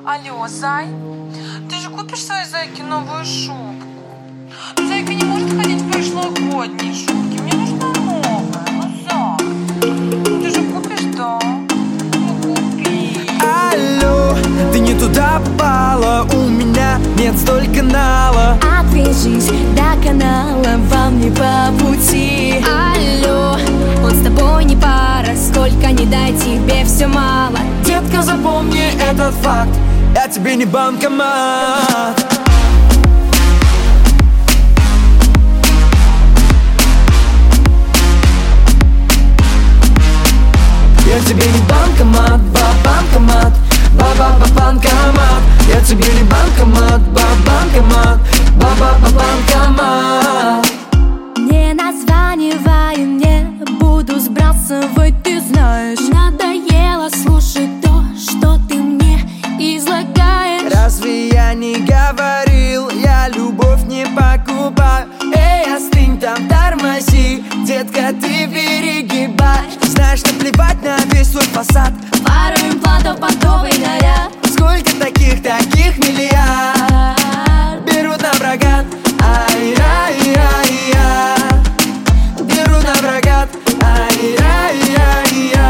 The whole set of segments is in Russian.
Алло, зай, ты же купишь своей зайке новую шубку? Зайка не может ходить в прошлогодней шубке, мне нужна новая, зай, ты же купишь, да? Ну купи. Алло, ты не туда попала, у меня нет столько нала. Отвяжись до канала, вам не по пути. Алло, он с тобой не пара, сколько не дай тебе все мало. Детка, запомни этот факт, я тебе не банкомат. Я тебе не банкомат, банкомат, банкомат. Я тебе не банкомат, банкомат, банкомат. Не названивай, не буду сбрасывать, ты знаешь. Надоело слушать то, что ты мне излагаешь. Разве я не говорил, я любовь не покупаю? Эй, остынь там, тормози, детка, ты перегибай. Знаешь, наплевать на весь свой фасад, Пару имплантов под новый наряд. сколько таких миллиард берут на прокат. Ай-яй-яй-я, берут на прокат. Ай-яй-яй-я.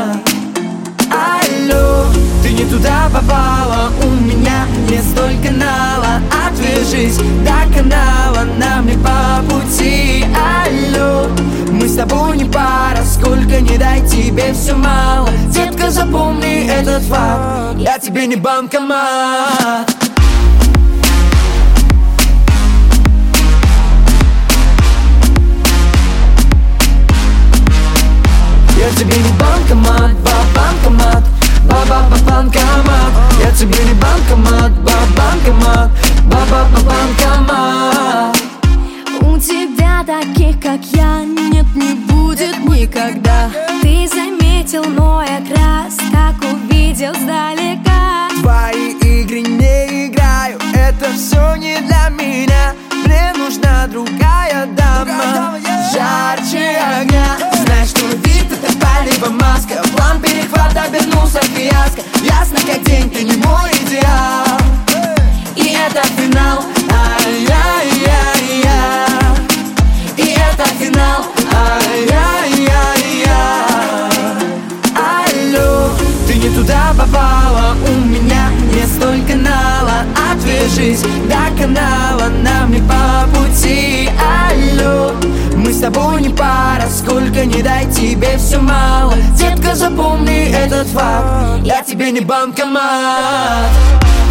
Алло, ты не туда попала, у меня нет столько нала. Отвяжись до канала, нам не по пути. Алло, мы с тобой не пара, сколько не дай тебе все мало. Детка, запомни этот факт, я тебе не банкомат. Я тебе не банкомат, банкомат, банкомат. Я тебе не банкомат, банкомат, банкомат. У тебя таких, как я, нет, не будет никогда. Ты заметил мой окрас, как увидел сдалека. Твои игры не играю, это все не для меня. Мне нужна другая дама, жарче огня. Знаешь, что вид это палево маска, план перехвата обернулся в фиаско. Ясно как день, ты не мой идеал, и это финал. Ай-яй-яй-я, и это финал. Ай-яй-яй-я. Алло, ты не туда попала, у меня нет столько нала. Отвяжись до канала, нам не по пути. Алло, мы с тобой не пара, сколько не дай тебе все мало. Детка, запомни этот факт, я тебе не банкомат.